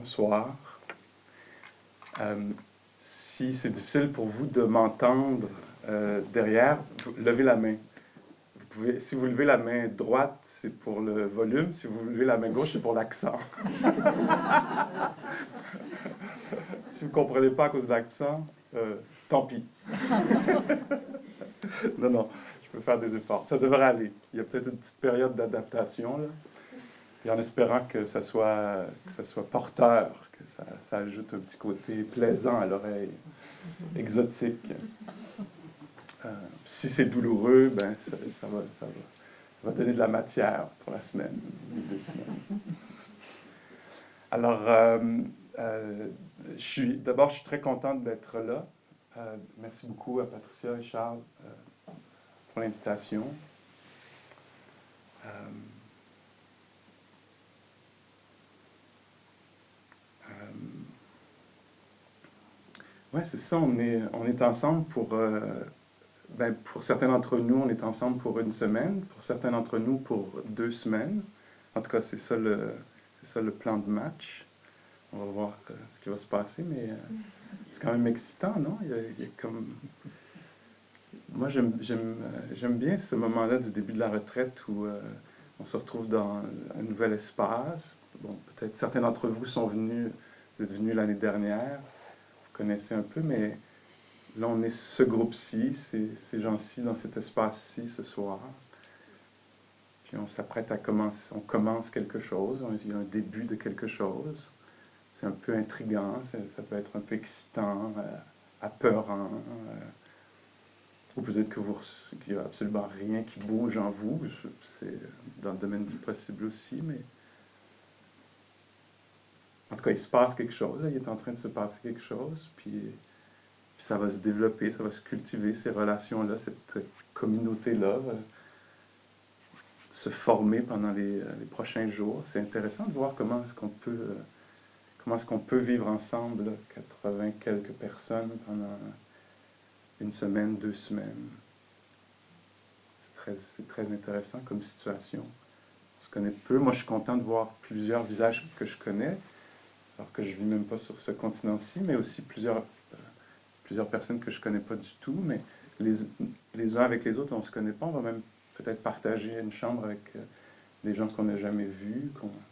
bonsoir. Si c'est difficile pour vous de m'entendre derrière, levez la main. Si vous levez la main droite, c'est pour le volume. Si vous levez la main gauche, c'est pour l'accent. Si vous ne comprenez pas à cause de l'accent, tant pis. Non, je peux faire des efforts. Ça devrait aller. Il y a peut-être une petite période d'adaptation, là. Et en espérant que ça soit porteur, que ça ajoute un petit côté plaisant à l'oreille, exotique. Si c'est douloureux, ben ça va donner de la matière pour la semaine, les 2 semaines. Alors, d'abord, je suis très contente d'être là. Merci beaucoup à Patricia et Charles pour l'invitation. Oui, c'est ça, on est ensemble pour certains d'entre nous, on est ensemble pour 1 semaine, pour certains d'entre nous pour 2 semaines. En tout cas, c'est ça le plan de match. On va voir ce qui va se passer, mais c'est quand même excitant, non? Il y a comme... Moi, j'aime bien ce moment-là du début de la retraite où on se retrouve dans un nouvel espace. Bon, peut-être certains d'entre vous vous êtes venus l'année dernière, vous connaissez un peu, mais là, on est ce groupe-ci, ces gens-ci, dans cet espace-ci ce soir. Puis on s'apprête à commencer, on commence quelque chose, il y a un début de quelque chose. C'est un peu intriguant, ça peut être un peu excitant, apeurant. Ou peut-être qu'il n'y a absolument rien qui bouge en vous. C'est dans le domaine du possible aussi, mais... En tout cas, il se passe quelque chose, là, il est en train de se passer quelque chose, puis ça va se développer, ça va se cultiver, ces relations-là, cette communauté-là va se former pendant les prochains jours. C'est intéressant de voir comment est-ce qu'on peut vivre ensemble, là, 80 quelques personnes pendant 1 semaine, 2 semaines. C'est très intéressant comme situation. On se connaît peu. Moi, je suis content de voir plusieurs visages que je connais, alors que je ne vis même pas sur ce continent-ci, mais aussi plusieurs personnes que je ne connais pas du tout, mais les uns avec les autres, on ne se connaît pas. On va même peut-être partager une chambre avec des gens qu'on n'a jamais vus.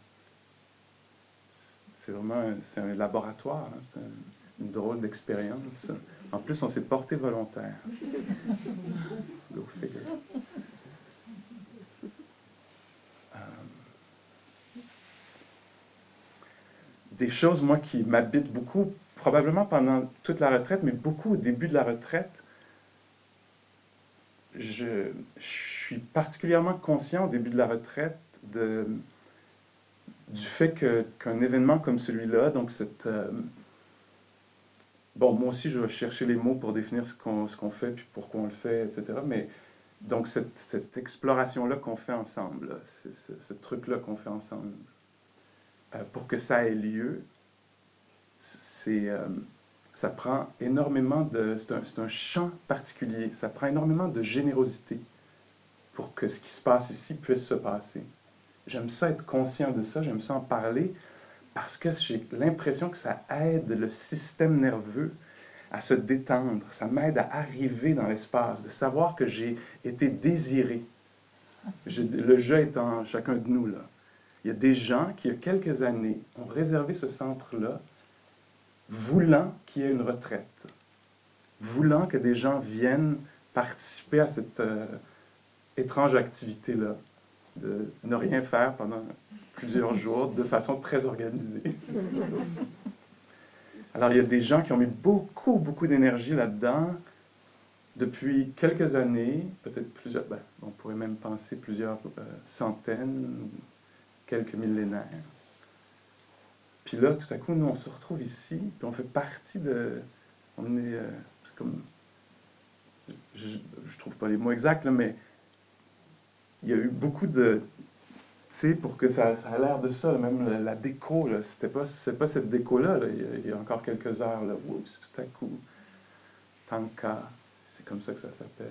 C'est vraiment un laboratoire, hein, c'est une drôle d'expérience. En plus, on s'est porté volontaire. Go figure. Des choses, moi, qui m'habitent beaucoup, probablement pendant toute la retraite, mais beaucoup au début de la retraite. Je suis particulièrement conscient au début de la retraite du fait qu'un événement comme celui-là, donc bon, moi aussi, je vais chercher les mots pour définir ce qu'on fait, puis pourquoi on le fait, etc. Mais donc, cette exploration-là qu'on fait ensemble, là, ce truc-là qu'on fait ensemble, pour que ça ait lieu, ça prend énormément de... C'est un champ particulier. Ça prend énormément de générosité pour que ce qui se passe ici puisse se passer. J'aime ça être conscient de ça, j'aime ça en parler, parce que j'ai l'impression que ça aide le système nerveux à se détendre. Ça m'aide à arriver dans l'espace, de savoir que j'ai été désiré. Le jeu est en chacun de nous, là. Il y a des gens qui, il y a quelques années, ont réservé ce centre-là, voulant qu'il y ait une retraite, voulant que des gens viennent participer à cette étrange activité-là, de ne rien faire pendant plusieurs jours, de façon très organisée. Alors, il y a des gens qui ont mis beaucoup, beaucoup d'énergie là-dedans depuis quelques années, peut-être plusieurs, on pourrait même penser plusieurs centaines, quelques millénaires. Puis là, tout à coup, nous, on se retrouve ici, puis on fait partie de... On est... c'est comme... Je trouve pas les mots exacts, là, mais il y a eu beaucoup de... Tu sais, pour que ça a l'air de ça, même la déco, là, c'est pas cette déco-là, là, il y a encore quelques heures, là, oups, tout à coup, tanka, c'est comme ça que ça s'appelle.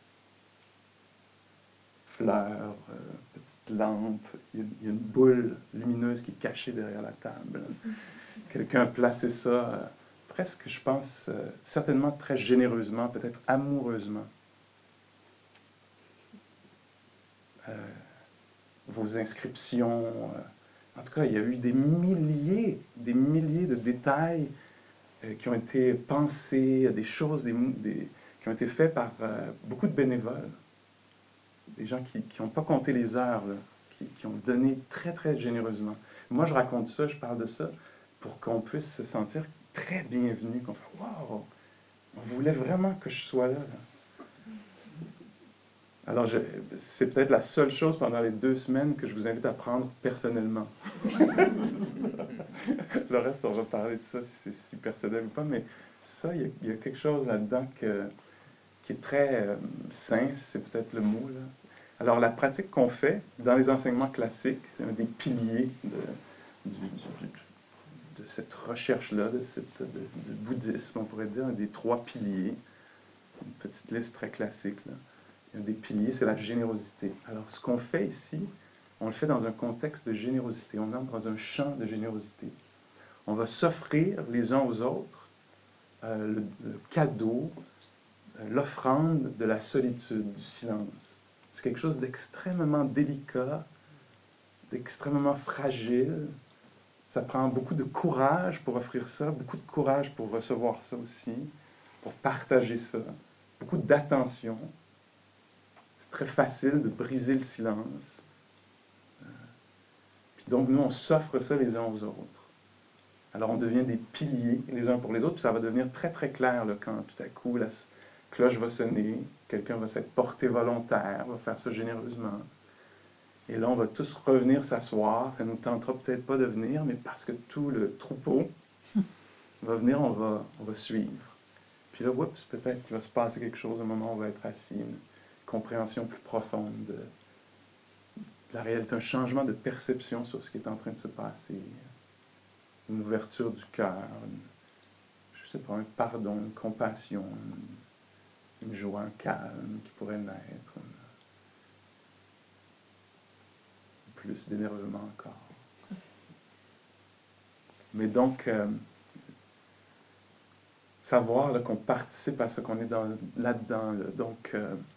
Fleurs, petite lampe, il y a une boule lumineuse qui est cachée derrière la table. Quelqu'un a placé ça presque, je pense, certainement très généreusement, peut-être amoureusement. Vos inscriptions. En tout cas, il y a eu des milliers de détails qui ont été pensés, des choses qui ont été faites par beaucoup de bénévoles. Des gens qui n'ont pas compté les heures, là, qui ont donné très, très généreusement. Moi, je raconte ça, je parle de ça, pour qu'on puisse se sentir très bienvenu, qu'on fait « Wow! On voulait vraiment que je sois là. » Alors, c'est peut-être la seule chose pendant les 2 semaines que je vous invite à prendre personnellement. Le reste, on va parler de ça, si c'est si personnel ou pas, mais ça, il y a quelque chose là-dedans qui est très sain, c'est peut-être le mot, là. Alors, la pratique qu'on fait dans les enseignements classiques, c'est un des piliers de cette recherche-là, de bouddhisme, on pourrait dire, un des 3 piliers. Une petite liste très classique, là. Un des piliers, c'est la générosité. Alors, ce qu'on fait ici, on le fait dans un contexte de générosité. On entre dans un champ de générosité. On va s'offrir les uns aux autres le cadeau, l'offrande de la solitude, du silence. C'est quelque chose d'extrêmement délicat, d'extrêmement fragile. Ça prend beaucoup de courage pour offrir ça, beaucoup de courage pour recevoir ça aussi, pour partager ça, beaucoup d'attention. C'est très facile de briser le silence. Puis donc, nous, on s'offre ça les uns aux autres. Alors, on devient des piliers les uns pour les autres, puis ça va devenir très, très clair là, quand tout à coup la cloche va sonner, quelqu'un va s'être porté volontaire, va faire ça généreusement. Et là, on va tous revenir s'asseoir. Ça ne nous tentera peut-être pas de venir, mais parce que tout le troupeau va venir, on va suivre. Puis là, oups, peut-être qu'il va se passer quelque chose au moment où on va être assis, une compréhension plus profonde de la réalité, un changement de perception sur ce qui est en train de se passer, une ouverture du cœur, je sais pas, un pardon, une compassion, une joie, un calme qui pourrait naître, plus d'énervement encore. Mais donc, savoir là, qu'on participe à ce qu'on est là-dedans. Là. Donc,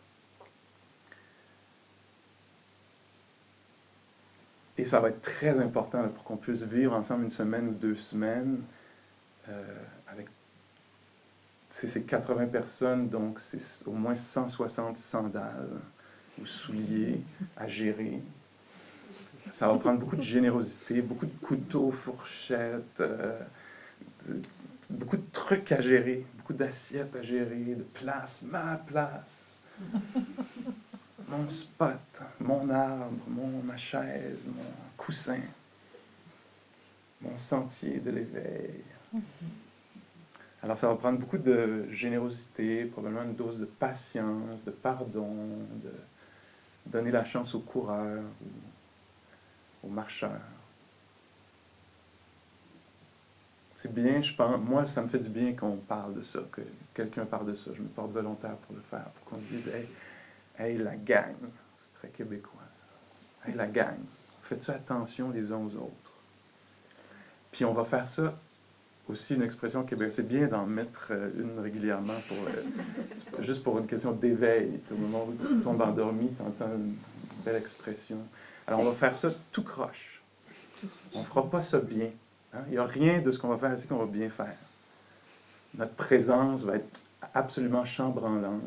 et ça va être très important là, pour qu'on puisse vivre ensemble une semaine ou 2 semaines avec ces 80 personnes, donc c'est au moins 160 sandales ou souliers à gérer. Ça va prendre beaucoup de générosité, beaucoup de couteaux, fourchettes, beaucoup de trucs à gérer, beaucoup d'assiettes à gérer, de place, ma place, mon spot, mon arbre, ma chaise, mon coussin, mon sentier de l'éveil. Alors ça va prendre beaucoup de générosité, probablement une dose de patience, de pardon, de donner la chance aux coureurs, aux marcheurs. C'est bien, je pense, moi ça me fait du bien qu'on parle de ça, que quelqu'un parle de ça. Je me porte volontaire pour le faire, pour qu'on se dise hey, la gang, c'est très québécois ça. Hey, la gang, faites-tu attention les uns aux autres. Puis on va faire ça aussi, une expression québécoise. C'est bien d'en mettre une régulièrement, juste pour une question d'éveil. Au moment où tu tombes endormi, tu entends une belle expression. Alors on va faire ça tout croche. On ne fera pas ça bien. Hein? Il n'y a rien de ce qu'on va faire ici qu'on va bien faire. Notre présence va être absolument chambranlante.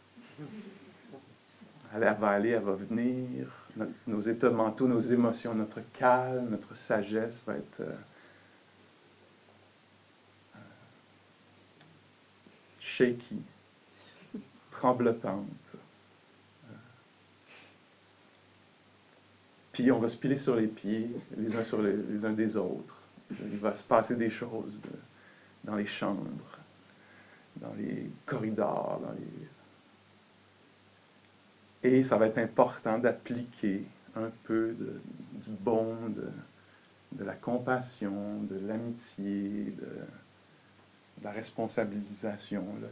Elle va aller, elle va venir. Nos états mentaux, nos émotions, notre calme, notre sagesse va être shaky, tremblotante. Puis on va se piler sur les pieds, les uns sur les uns des autres. Il va se passer des choses dans les chambres, dans les corridors, Et ça va être important d'appliquer un peu du bon, de la compassion, de l'amitié, de la responsabilisation. Là,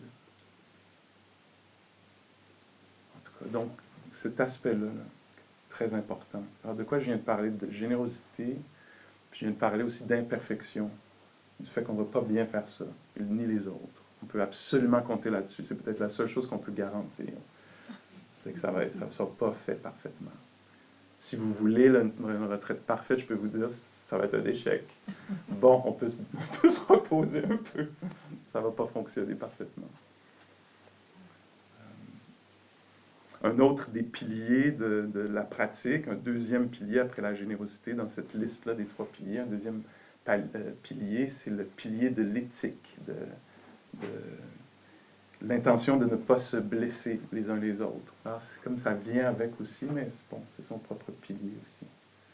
en tout cas, donc, cet aspect-là, là, très important. Alors, de quoi je viens de parler? De générosité, puis je viens de parler aussi d'imperfection. du fait qu'on ne va pas bien faire ça, ni les autres. On peut absolument compter là-dessus. C'est peut-être la seule chose qu'on peut garantir. C'est que ça ne sera pas fait parfaitement. Si vous voulez une retraite parfaite, je peux vous dire ça va être un échec. Bon, on peut se reposer un peu. Ça ne va pas fonctionner parfaitement. Un autre des piliers de la pratique, un deuxième pilier après la générosité dans cette liste-là des 3 piliers, un deuxième pilier, c'est le pilier de l'éthique, de l'intention de ne pas se blesser les uns les autres. Alors, c'est comme ça vient avec aussi, mais bon, c'est son propre pilier aussi.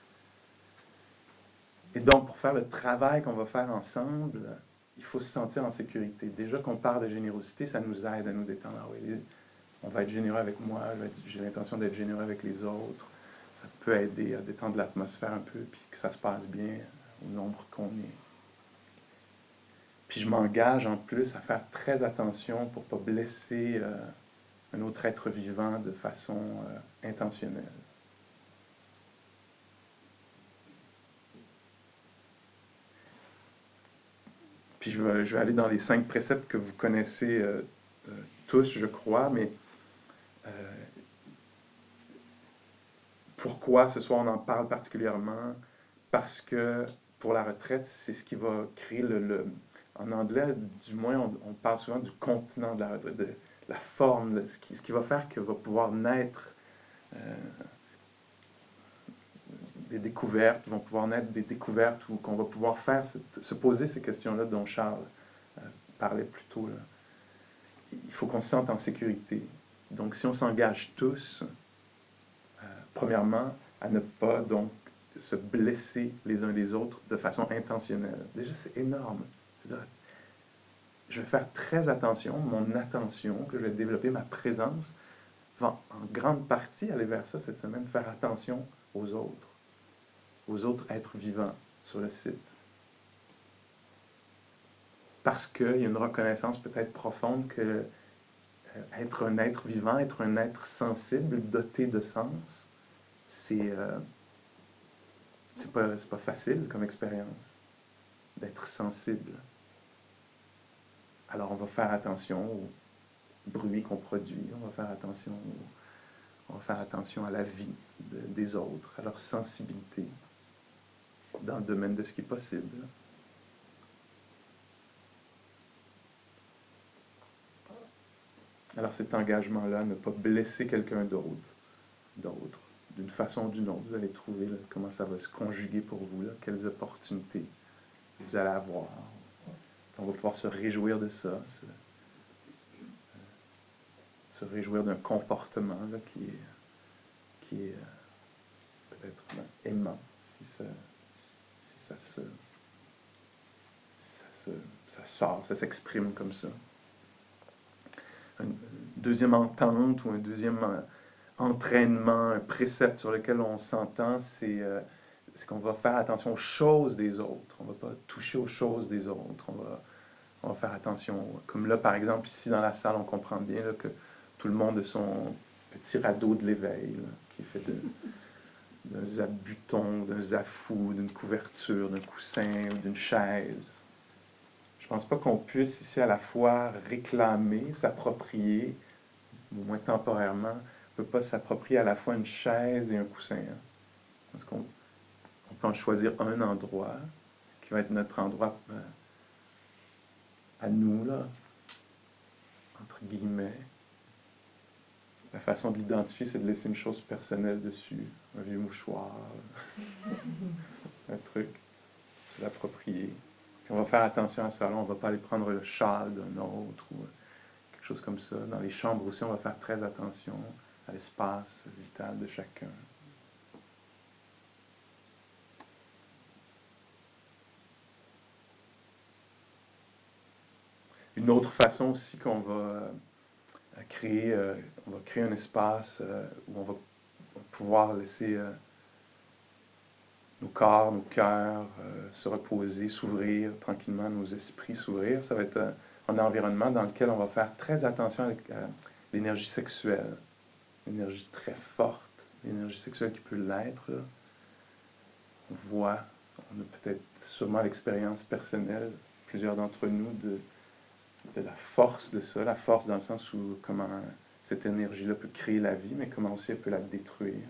Et donc, pour faire le travail qu'on va faire ensemble, il faut se sentir en sécurité. Déjà qu'on parle de générosité, ça nous aide à nous détendre. Ah oui, on va être généreux avec moi, j'ai l'intention d'être généreux avec les autres. Ça peut aider à détendre l'atmosphère un peu, puis que ça se passe bien au nombre qu'on est. Puis je m'engage en plus à faire très attention pour ne pas blesser un autre être vivant de façon intentionnelle. Puis je vais aller dans les 5 préceptes que vous connaissez tous, je crois, mais pourquoi ce soir on en parle particulièrement? Parce que pour la retraite, c'est ce qui va créer en anglais, du moins, on parle souvent du contenant de la retraite, de la forme, ce qui va faire que va pouvoir naître des découvertes, vont pouvoir naître des découvertes ou qu'on va pouvoir faire, se poser ces questions-là dont Charles parlait plus tôt. Là. Il faut qu'on se sente en sécurité. Donc, si on s'engage tous, premièrement, à ne pas donc se blesser les uns les autres de façon intentionnelle. Déjà, c'est énorme. C'est-à-dire, je vais faire très attention, mon attention, que je vais développer, ma présence, va en grande partie aller vers ça cette semaine, faire attention aux autres êtres vivants sur le site. Parce qu'il y a une reconnaissance peut-être profonde que être un être vivant, être un être sensible, doté de sens, c'est pas facile comme expérience d'être sensible. Alors on va faire attention aux bruits qu'on produit, on va faire attention à la vie des autres, à leur sensibilité dans le domaine de ce qui est possible. Alors cet engagement-là, ne pas blesser quelqu'un d'autre, d'une façon ou d'une autre, vous allez trouver là, comment ça va se conjuguer pour vous, là, quelles opportunités vous allez avoir. On va pouvoir se réjouir de ça, se réjouir d'un comportement là, qui est peut-être aimant, si ça sort, ça s'exprime comme ça. Une deuxième entente ou un deuxième entraînement, un précepte sur lequel on s'entend, c'est qu'on va faire attention aux choses des autres. On ne va pas toucher aux choses des autres. On va faire attention. Comme là, par exemple, ici dans la salle, on comprend bien là, que tout le monde a son petit radeau de l'éveil, là, qui est fait d'un zabuton, d'un zafou, d'une couverture, d'un coussin ou d'une chaise. Je ne pense pas qu'on puisse ici à la fois réclamer, s'approprier, au moins temporairement, on ne peut pas s'approprier à la fois une chaise et un coussin. Hein. Parce qu'on peut en choisir un endroit qui va être notre endroit à nous, là, entre guillemets. La façon de l'identifier, c'est de laisser une chose personnelle dessus, un vieux mouchoir, un truc, se l'approprier. Puis on va faire attention à ça, là, on ne va pas aller prendre le châle d'un autre ou quelque chose comme ça. Dans les chambres aussi, on va faire très attention à l'espace vital de chacun. Une autre façon aussi qu'on va créer un espace où on va pouvoir laisser nos corps, nos cœurs se reposer, s'ouvrir tranquillement, nos esprits s'ouvrir. Ça va être un environnement dans lequel on va faire très attention à l'énergie sexuelle, l'énergie très forte, l'énergie sexuelle qui peut l'être. On a peut-être sûrement l'expérience personnelle plusieurs d'entre nous de la force de ça, la force dans le sens où comment cette énergie-là peut créer la vie, mais comment aussi elle peut la détruire.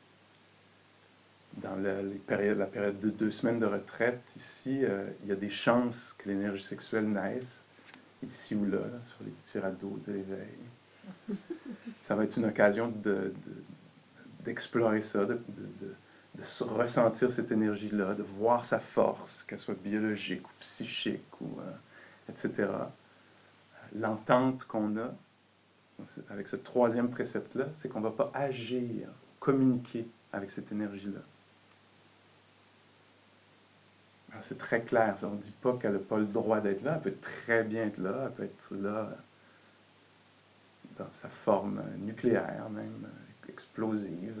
Dans la période de 2 semaines de retraite, ici, il y a des chances que l'énergie sexuelle naisse, ici ou là, sur les petits radeaux de l'éveil. Ça va être une occasion d'explorer ça, de ressentir cette énergie-là, de voir sa force, qu'elle soit biologique ou psychique, etc. L'entente qu'on a avec ce troisième précepte-là, c'est qu'on ne va pas agir, communiquer avec cette énergie-là. Alors c'est très clair, ça. On ne dit pas qu'elle n'a pas le droit d'être là, elle peut très bien être là, elle peut être là dans sa forme nucléaire même, explosive.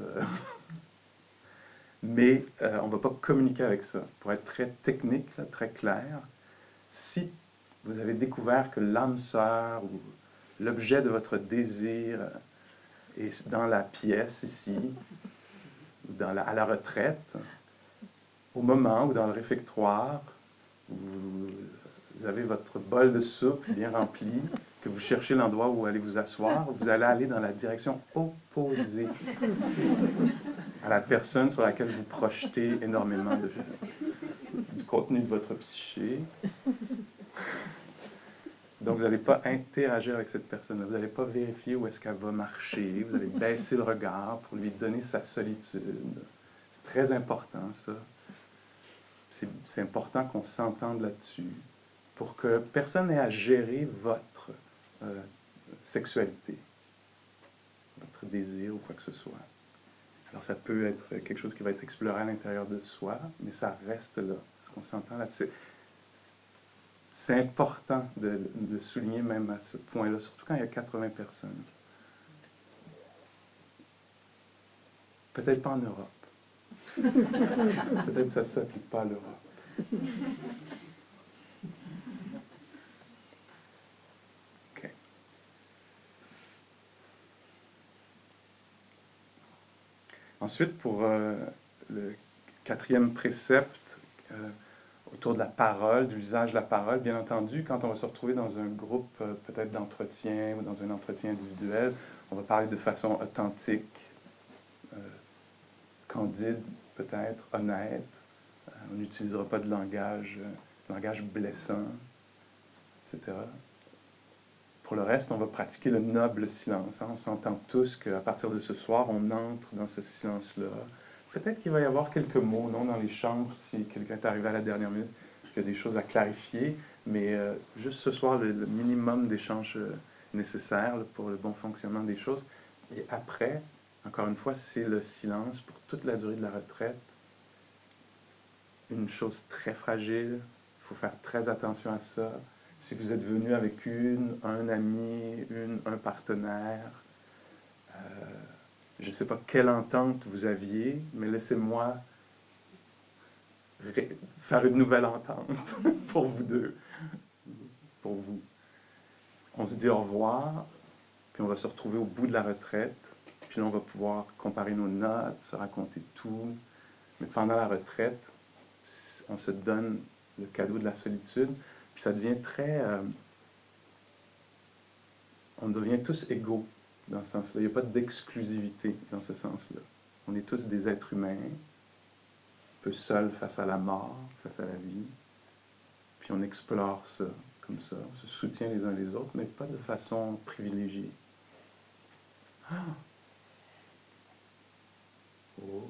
Mais on ne va pas communiquer avec ça. Pour être très technique, là, très clair, si vous avez découvert que l'âme sœur ou l'objet de votre désir est dans la pièce ici, ou à la retraite, au moment ou dans le réfectoire, où vous avez votre bol de soupe bien rempli, que vous cherchez l'endroit où allez vous asseoir, vous allez aller dans la direction opposée à la personne sur laquelle vous projetez énormément du contenu de votre psyché. Donc, vous n'allez pas interagir avec cette personne-là. Vous n'allez pas vérifier où est-ce qu'elle va marcher. Vous allez baisser le regard pour lui donner sa solitude. C'est très important, ça. C'est important qu'on s'entende là-dessus pour que personne n'ait à gérer votre sexualité, votre désir ou quoi que ce soit. Alors, ça peut être quelque chose qui va être exploré à l'intérieur de soi, mais ça reste là. Est-ce qu'on s'entend là-dessus? C'est important de le souligner même à ce point-là, surtout quand il y a 80 personnes. Peut-être pas en Europe. Peut-être que ça ne s'applique pas à l'Europe. OK. Ensuite, pour le quatrième précepte, autour de la parole, de l'usage de la parole, bien entendu, quand on va se retrouver dans un groupe peut-être d'entretien ou dans un entretien individuel, on va parler de façon authentique, candide, peut-être, honnête. On n'utilisera pas de langage blessant, etc. Pour le reste, on va pratiquer le noble silence. On s'entend tous qu'à partir de ce soir, on entre dans ce silence-là. Peut-être qu'il va y avoir quelques mots, non, dans les chambres, si quelqu'un est arrivé à la dernière minute, qu'il y a des choses à clarifier, mais juste ce soir, le minimum d'échanges nécessaires pour le bon fonctionnement des choses. Et après, encore une fois, c'est le silence pour toute la durée de la retraite. Une chose très fragile, il faut faire très attention à ça. Si vous êtes venu avec un ami, un partenaire, je ne sais pas quelle entente vous aviez, mais laissez-moi faire une nouvelle entente pour vous deux, pour vous. On se dit au revoir, puis on va se retrouver au bout de la retraite, puis là on va pouvoir comparer nos notes, se raconter tout. Mais pendant la retraite, on se donne le cadeau de la solitude, puis ça devient très... on devient tous égaux dans ce sens-là. Il n'y a pas d'exclusivité dans ce sens-là. On est tous des êtres humains, un peu seuls face à la mort, face à la vie. Puis on explore ça comme ça. On se soutient les uns les autres, mais pas de façon privilégiée. Ah! Oh!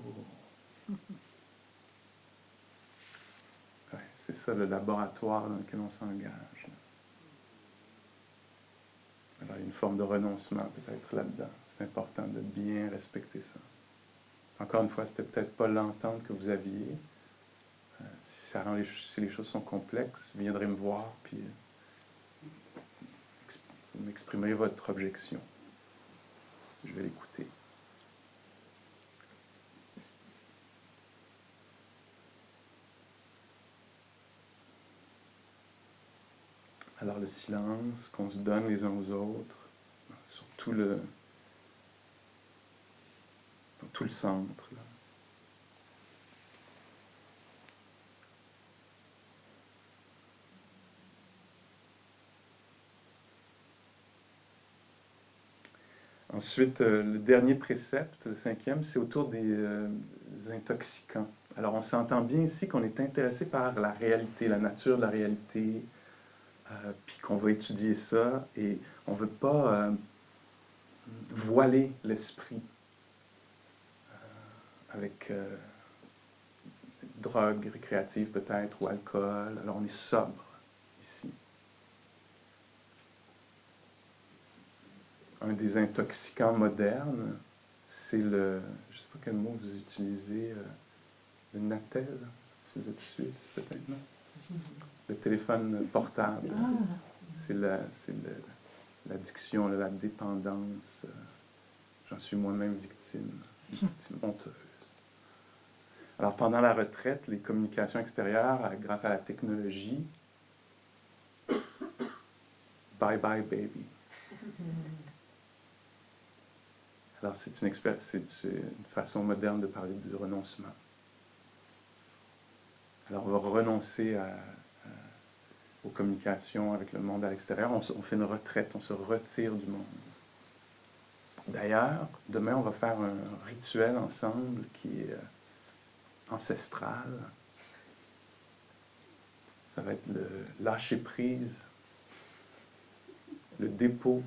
Ouais, c'est ça le laboratoire dans lequel on s'engage. Alors, il y a une forme de renoncement peut-être là-dedans. C'est important de bien respecter ça. Encore une fois, c'était peut-être pas l'entente que vous aviez. Si les choses sont complexes, vous viendrez me voir, puis vous m'exprimerez votre objection. Je vais l'écouter. Alors le silence qu'on se donne les uns aux autres, sur tout le centre. Là. Ensuite, le dernier précepte, le cinquième, c'est autour des intoxicants. Alors, on s'entend bien ici qu'on est intéressé par la réalité, la nature de la réalité, puis qu'on va étudier ça, et on ne veut pas voiler l'esprit avec drogue récréative peut-être, ou alcool. Alors, on est sobre ici. Un des intoxicants modernes, c'est le, je ne sais pas quel mot vous utilisez, le Natel, si vous êtes suisse, peut-être, non? Le téléphone portable. C'est l'addiction, la dépendance. J'en suis moi-même victime honteuse. Alors, pendant la retraite, les communications extérieures, grâce à la technologie, bye bye baby. Alors, c'est une façon moderne de parler du renoncement. Alors, on va renoncer aux communications avec le monde à l'extérieur. On fait une retraite, on se retire du monde. D'ailleurs, demain, on va faire un rituel ensemble qui est ancestral. Ça va être le lâcher-prise, le dépôt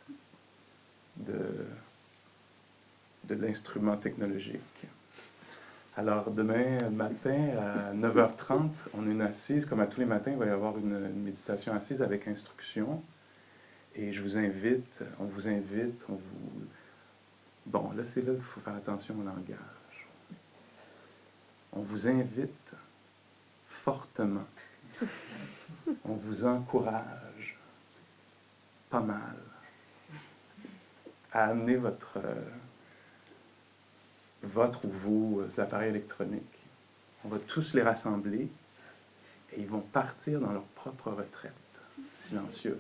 de l'instrument technologique. Alors, demain matin, à 9h30, on a une assise. Comme à tous les matins, il va y avoir une méditation assise avec instruction. Et je vous invite, on vous invite, Bon, là, c'est là qu'il faut faire attention au langage. On vous invite fortement. On vous encourage pas mal à amener votre ou vos appareils électroniques. On va tous les rassembler et ils vont partir dans leur propre retraite silencieuse.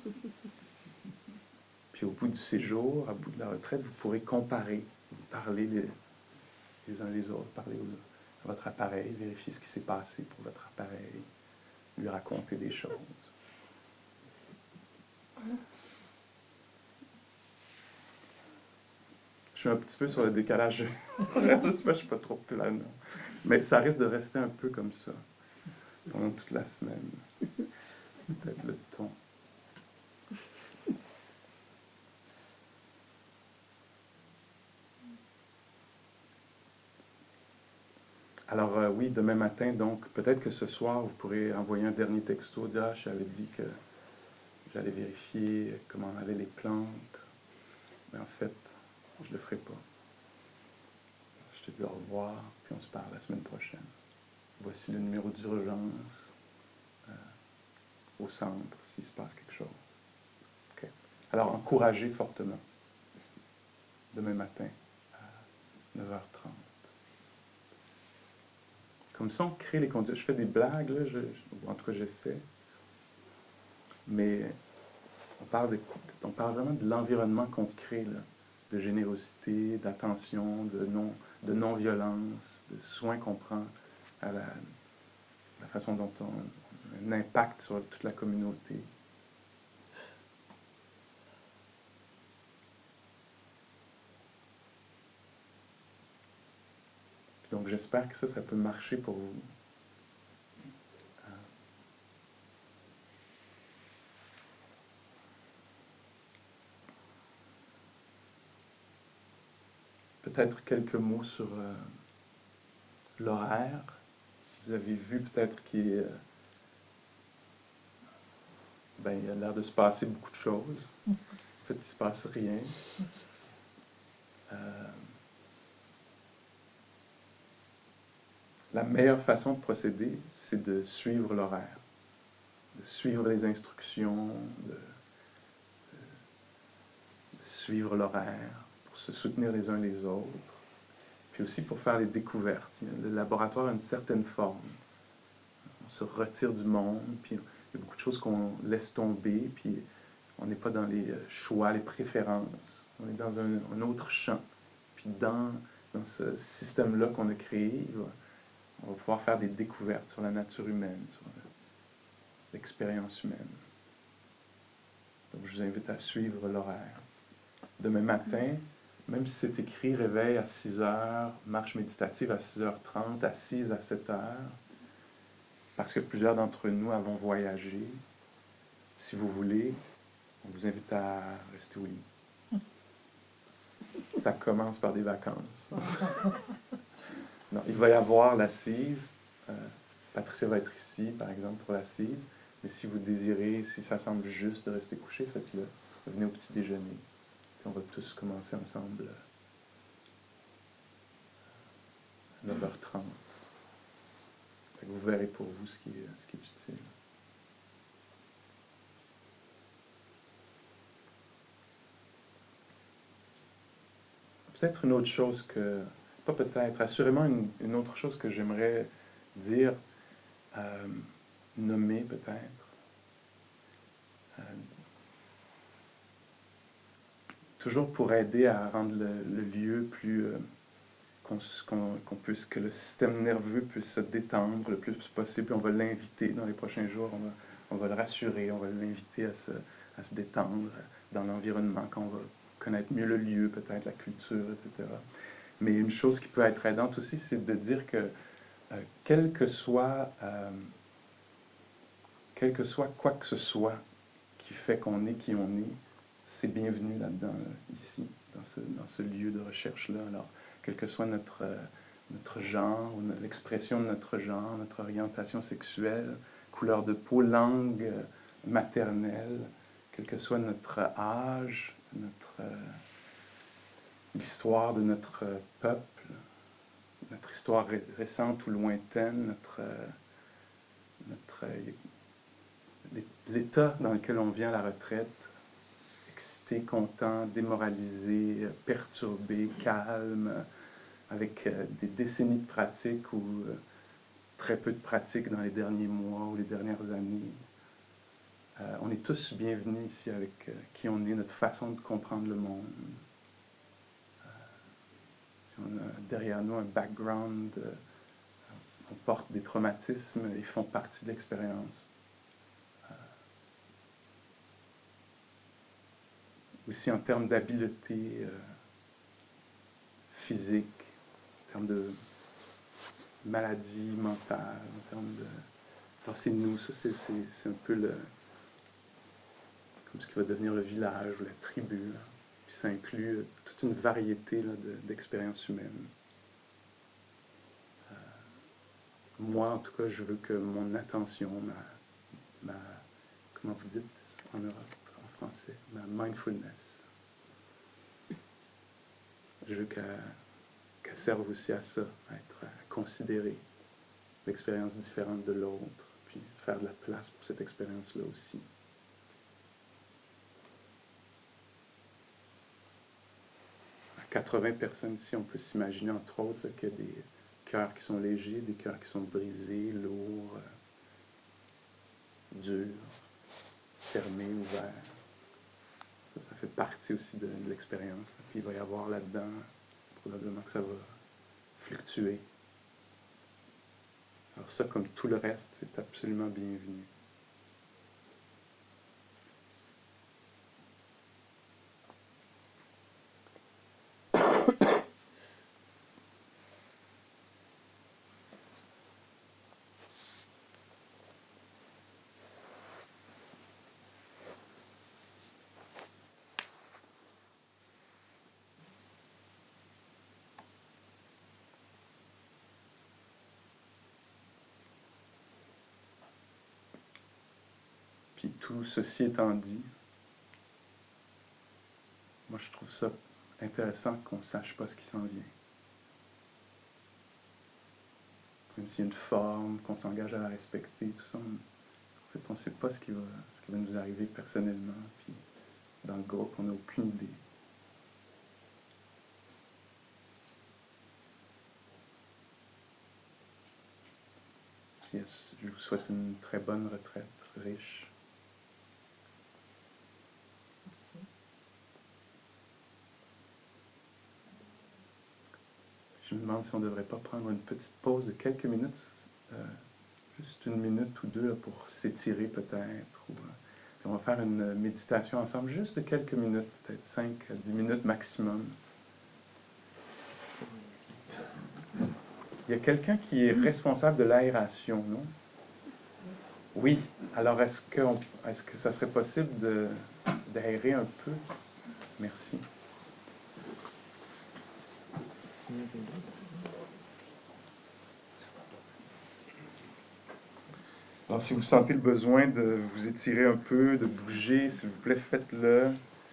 Puis au bout du séjour, au bout de la retraite, vous pourrez comparer, parler les uns les autres, parler à votre appareil, vérifier ce qui s'est passé pour votre appareil, lui raconter des choses. Je suis un petit peu sur le décalage. Je ne suis pas trop plein, non. Mais ça risque de rester un peu comme ça pendant toute la semaine. C'est peut-être le ton. Alors oui, demain matin, donc peut-être que ce soir, vous pourrez envoyer un dernier texto, dire « Ah, je t'avais dit que j'allais vérifier comment allaient les plantes. » Mais en fait, je ne le ferai pas. Je te dis au revoir, puis on se parle la semaine prochaine. Voici le numéro d'urgence au centre, s'il se passe quelque chose. Okay. Alors, encouragez fortement. Demain matin, à 9h30. Comme ça, on crée les conditions. Je fais des blagues, là, en tout cas, j'essaie. Mais on parle vraiment de l'environnement qu'on crée, là, de générosité, d'attention, de non-violence, de soin qu'on prend à la façon dont on a un impact sur toute la communauté. Donc j'espère que ça peut marcher pour vous. Peut-être quelques mots sur l'horaire. Vous avez vu peut-être qu'il y a l'air de se passer beaucoup de choses. En fait, il ne se passe rien. La meilleure façon de procéder, c'est de suivre l'horaire, de suivre les instructions, de suivre l'horaire, pour se soutenir les uns les autres, puis aussi pour faire les découvertes. Le laboratoire a une certaine forme. On se retire du monde, puis il y a beaucoup de choses qu'on laisse tomber, puis on n'est pas dans les choix, les préférences. On est dans un autre champ. Puis dans ce système-là qu'on a créé, on va pouvoir faire des découvertes sur la nature humaine, sur l'expérience humaine. Donc je vous invite à suivre l'horaire. demain matin, même si c'est écrit réveil à 6 heures, marche méditative à 6h30, assise à 7 heures, parce que plusieurs d'entre nous avons voyagé, si vous voulez, on vous invite à rester au lit. Ça commence par des vacances. Non, il va y avoir l'assise. Patricia va être ici, par exemple, pour l'assise. Mais si vous désirez, si ça semble juste de rester couché, faites-le. Venez au petit déjeuner. Puis on va tous commencer ensemble à 9h30. Fait que vous verrez pour vous ce qui est utile. Peut-être une autre chose que... Pas peut-être, assurément une autre chose que j'aimerais dire, nommer peut-être. Toujours pour aider à rendre le lieu plus... que le système nerveux puisse se détendre le plus possible. On va l'inviter dans les prochains jours, on va le rassurer, on va l'inviter à se détendre dans l'environnement, qu'on va connaître mieux le lieu, peut-être la culture, etc. Mais une chose qui peut être aidante aussi, c'est de dire que quel que soit quoi que ce soit qui fait qu'on est qui on est, c'est bienvenu là-dedans, ici, dans ce lieu de recherche-là. Alors, quel que soit notre genre, l'expression de notre genre, notre orientation sexuelle, couleur de peau, langue maternelle, quel que soit notre âge, l'histoire de notre peuple, notre histoire récente ou lointaine, l'état dans lequel on vient à la retraite, excité, content, démoralisé, perturbé, calme, avec des décennies de pratique ou très peu de pratique dans les derniers mois ou les dernières années. On est tous bienvenus ici avec qui on est, notre façon de comprendre le monde. Si on a derrière nous un background, on porte des traumatismes, ils font partie de l'expérience. Aussi en termes d'habileté physique, en termes de maladie mentale, en termes de... Alors c'est nous, ça c'est un peu comme ce qui va devenir le village ou la tribu. Là. Puis ça inclut toute une variété là, d'expériences humaines. Moi, en tout cas, je veux que mon attention, comment vous dites en Europe, en français, ma mindfulness, je veux qu'elle serve aussi à ça, à considérer l'expérience différente de l'autre, puis faire de la place pour cette expérience-là aussi. À 80 personnes ici, on peut s'imaginer, entre autres, là, qu'il y a des cœurs qui sont légers, des cœurs qui sont brisés, lourds, durs, fermés, ouverts. Ça fait partie aussi de l'expérience. Puis il va y avoir là-dedans, probablement que ça va fluctuer. Alors ça, comme tout le reste, c'est absolument bienvenu. Puis tout ceci étant dit, moi je trouve ça intéressant qu'on ne sache pas ce qui s'en vient. Même s'il y a une forme, qu'on s'engage à la respecter, tout ça, en fait on ne sait pas ce qui va nous arriver personnellement. Puis dans le groupe, on n'a aucune idée. Yes, je vous souhaite une très bonne retraite, riche. Merci. Je me demande si on ne devrait pas prendre une petite pause de quelques minutes, juste une minute ou deux là, pour s'étirer peut-être, ou Puis on va faire une méditation ensemble juste de quelques minutes, peut-être 5 à 10 minutes maximum. Il y a quelqu'un qui est responsable de l'aération, non? Oui. Alors, est-ce que ça serait possible d'aérer un peu? Merci. Alors, si vous sentez le besoin de vous étirer un peu, de bouger, s'il vous plaît, faites-le.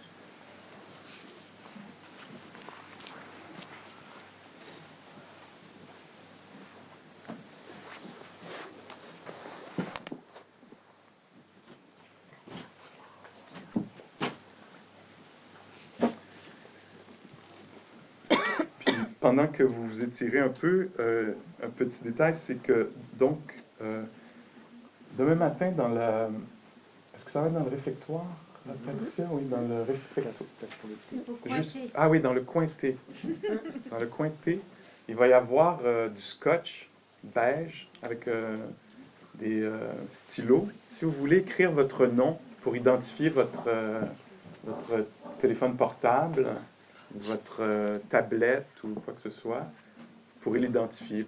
Puis, pendant que vous vous étirez un peu, un petit détail, c'est que, donc, demain matin, est-ce que ça va être dans le réfectoire, Patricia? Oui, dans le réfectoire. Ah oui, dans le coin T. Dans le coin T, il va y avoir du scotch beige avec des stylos. Si vous voulez écrire votre nom pour identifier votre téléphone portable, votre tablette ou quoi que ce soit, vous pourrez l'identifier.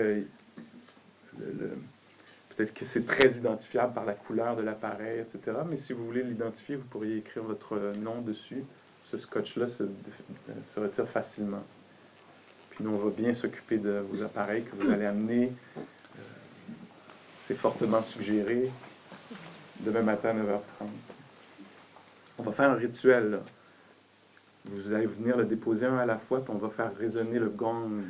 Peut-être que c'est très identifiable par la couleur de l'appareil, etc. Mais si vous voulez l'identifier, vous pourriez écrire votre nom dessus. Ce scotch-là se retire facilement. Puis nous, on va bien s'occuper de vos appareils que vous allez amener. C'est fortement suggéré. Demain matin à 9h30. On va faire un rituel, là. Vous allez venir le déposer un à la fois, puis on va faire résonner le gong.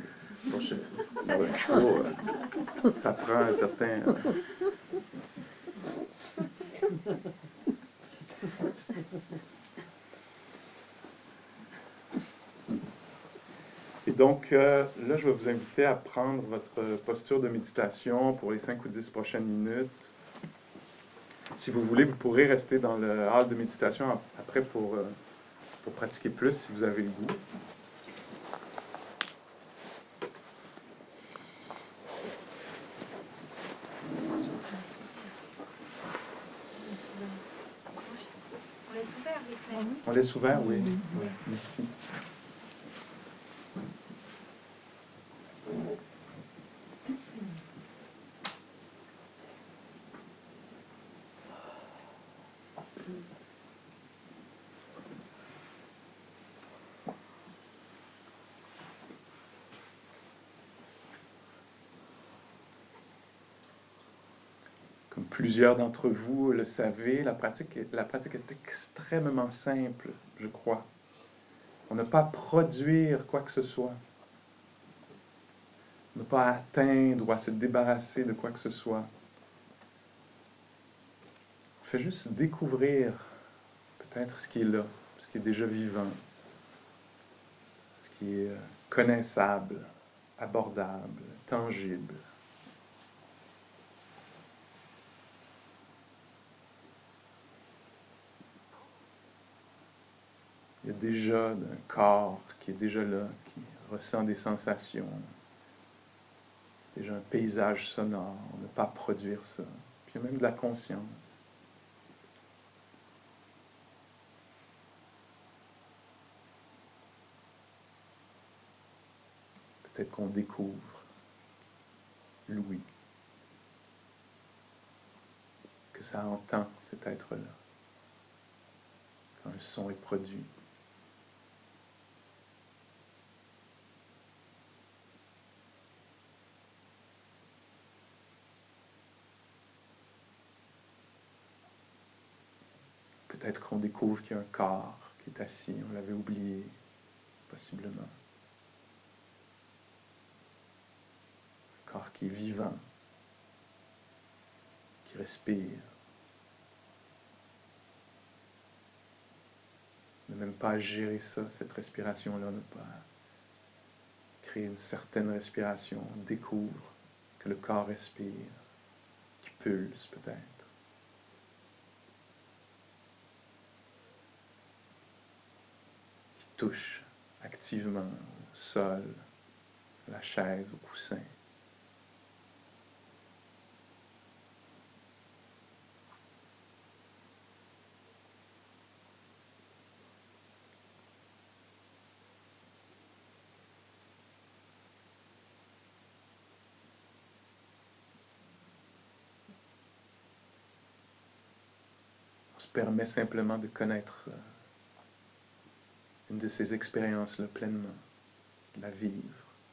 Ça prend un certain... Et donc, là, je vais vous inviter à prendre votre posture de méditation pour les 5 ou 10 prochaines minutes. Si vous voulez, vous pourrez rester dans le hall de méditation après pour pratiquer plus si vous avez le goût. On laisse ouvert, oui. Oui. Merci. Comme plusieurs d'entre vous le savez, la pratique est extrêmement simple, je crois. On n'a pas à produire quoi que ce soit. On n'a pas à atteindre ou à se débarrasser de quoi que ce soit. On fait juste découvrir peut-être ce qui est là, ce qui est déjà vivant, ce qui est connaissable, abordable, tangible. Il y a déjà un corps qui est déjà là, qui ressent des sensations, déjà un paysage sonore, on n'a pas à produire ça. Puis il y a même de la conscience. Peut-être qu'on découvre l'ouïe, que ça entend cet être-là, quand un son est produit. Peut-être qu'on découvre qu'il y a un corps qui est assis, on l'avait oublié, possiblement. Un corps qui est vivant, qui respire. Ne même pas à gérer ça, cette respiration-là, ne pas créer une certaine respiration. On découvre que le corps respire, qui pulse peut-être. Qui touche activement au sol, à la chaise, au coussin. On se permet simplement de connaître une de ces expériences-là pleinement, de la vivre,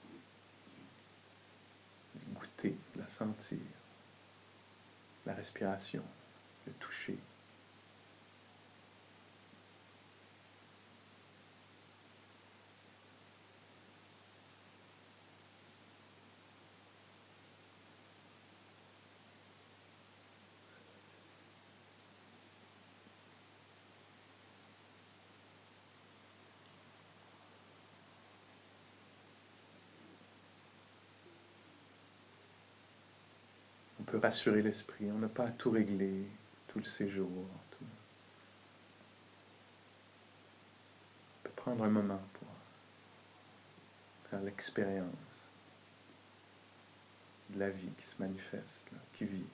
de goûter, de la sentir, la respiration, le toucher. On peut rassurer l'esprit, on n'a pas à tout régler, tout le séjour. On peut prendre un moment pour faire l'expérience de la vie qui se manifeste, là, qui vit.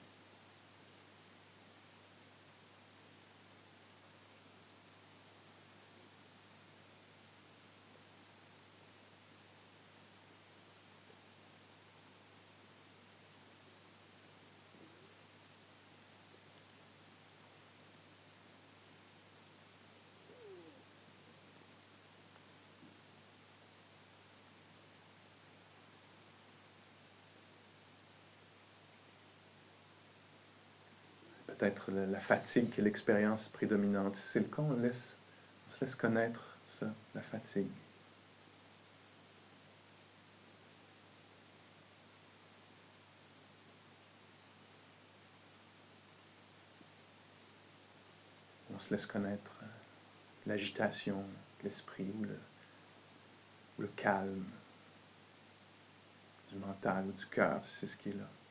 C'est peut-être la fatigue qui est l'expérience prédominante. Si c'est le cas, on se laisse connaître ça, la fatigue. On se laisse connaître l'agitation de l'esprit ou le calme du mental ou du cœur, si c'est ce qui est là.